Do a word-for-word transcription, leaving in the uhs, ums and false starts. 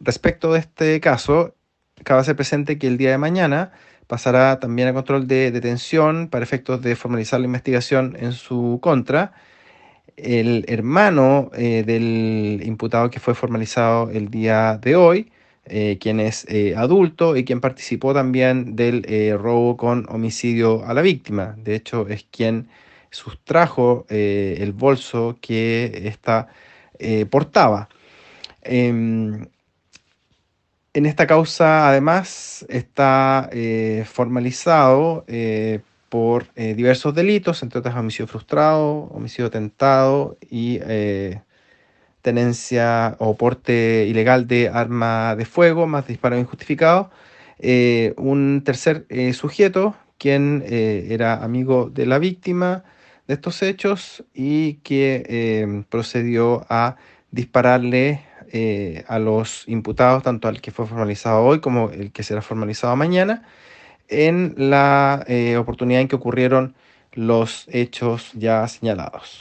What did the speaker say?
Respecto de este caso, cabe hacer presente que el día de mañana pasará también a control de detención para efectos de formalizar la investigación en su contra el hermano eh, del imputado que fue formalizado el día de hoy, eh, quien es eh, adulto y quien participó también del eh, robo con homicidio a la víctima. De hecho, es quien sustrajo eh, el bolso que ésta eh, portaba. Em, en esta causa, además, está eh, formalizado eh, por eh, diversos delitos, entre otros homicidio frustrado, homicidio tentado y eh, tenencia o porte ilegal de arma de fuego, más disparo injustificado. Eh, un tercer eh, sujeto, quien eh, era amigo de la víctima de estos hechos y que eh, procedió a dispararle eh, a los imputados, tanto al que fue formalizado hoy como el que será formalizado mañana, en la eh, oportunidad en que ocurrieron los hechos ya señalados.